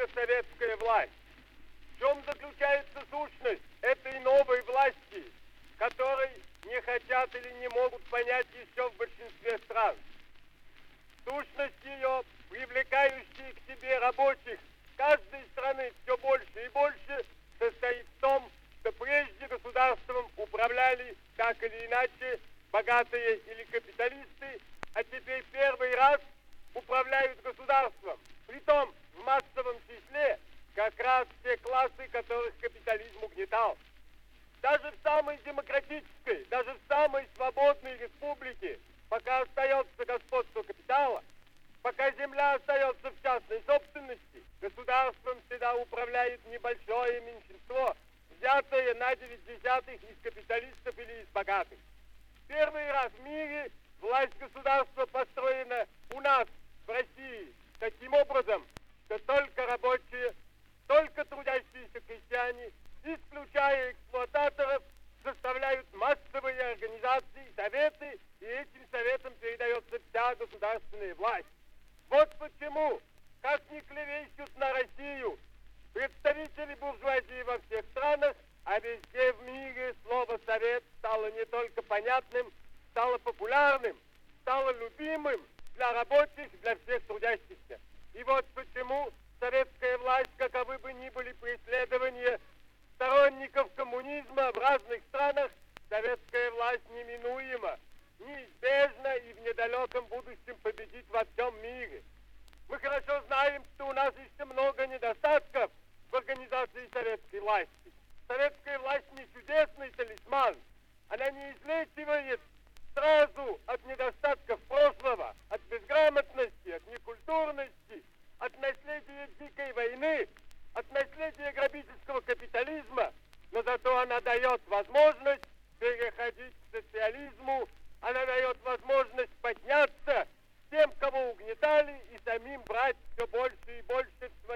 такое советская власть? В чем заключается сущность этой новой власти, которой не хотят или не могут понять еще в большинстве стран? Сущность ее, привлекающая к себе рабочих каждой страны все больше и больше, состоит в том, что прежде государством управляли так или иначе богатые или капиталисты, а теперь первый раз управляют государством. Притом в массовом числе как раз те классы, которых капитализм угнетал. Даже в самой демократической, даже в самой свободной республике, пока остается господство капитала, пока земля остается в частной собственности, государством всегда управляет небольшое меньшинство, взятое на 9/10 из капиталистов или из богатых. Первый раз в мире власть государства построена у нас, в России, таким образом, что только рабочие, только трудящиеся крестьяне, исключая эксплуататоров, составляют массовые организации, советы, и этим советам передается вся государственная власть. Вот почему, как ни клевещут на Россию представители буржуазии во всех странах, а везде в мире слово «совет» стало не только понятным, стало популярным, стало любимым для рабочих, для всех трудящихся. И вот почему советская власть, каковы бы ни были преследования сторонников коммунизма в разных странах, советская власть неминуема, неизбежно и в недалеком будущем победит во всем мире. Мы хорошо знаем, что у нас еще много недостатков в организации советской власти. Советская власть не чудесный талисман. Она не излечивает сразу от недостатков прошлого, от безграмотности, от некультурности, от наследия дикой войны, от наследия грабительского капитализма, но зато она дает возможность переходить к социализму, она дает возможность подняться тем, кого угнетали, и самим брать все больше и больше